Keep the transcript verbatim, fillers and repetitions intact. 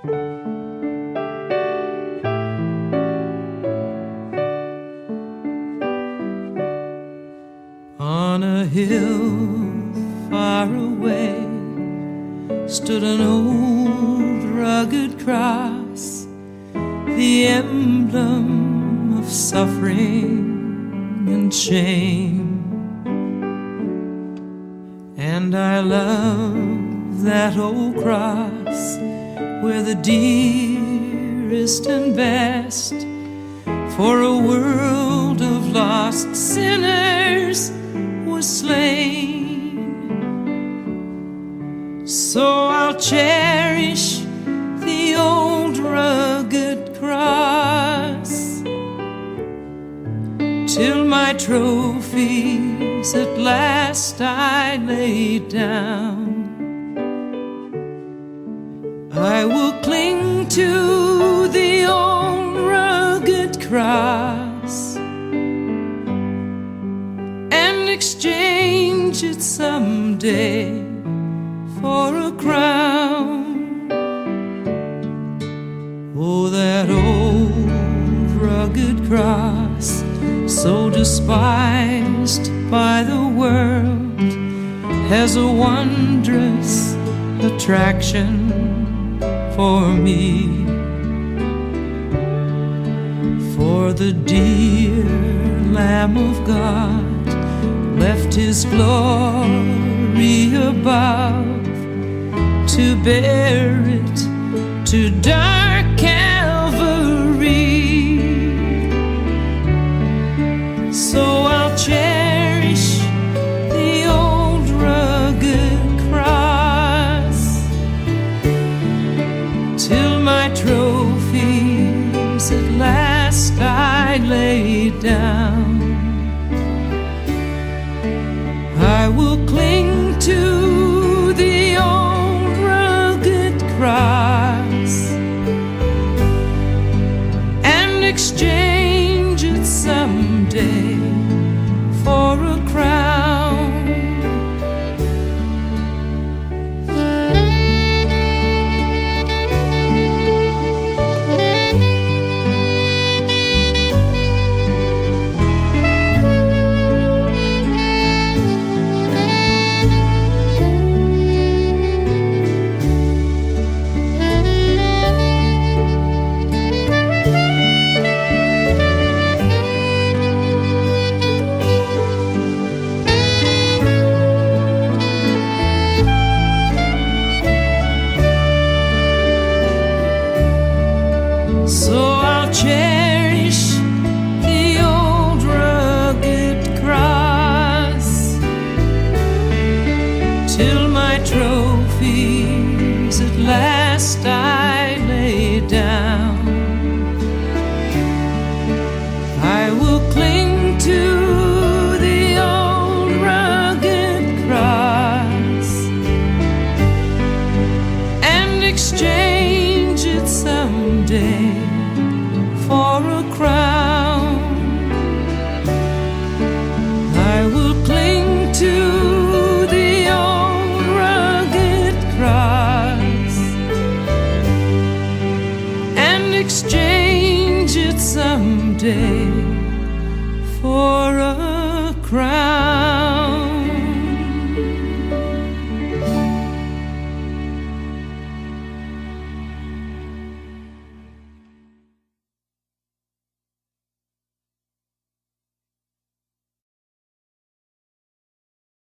On a hill far away stood an old rugged cross, the emblem of suffering and shame. And I love that old cross where the dearest and best for a world of lost sinners was slain. So I'll cherish the old rugged cross till my trophies at last I lay down. I will cling to the old rugged cross and exchange it someday for a crown. Oh, that old rugged cross, so despised by the world, has a wondrous attraction for me. For the dear Lamb of God left his glory above to bear it to dark Calvary. So I'll cherish the old rugged cross till my trophies at last I lay down. I will cling to the old rugged cross and exchange it someday for a crown. So I'll cherish the old rugged cross till my trophies at last I lay down. I will cling to the old rugged cross and exchange it someday for a crown. I will cling to the old rugged cross and exchange it someday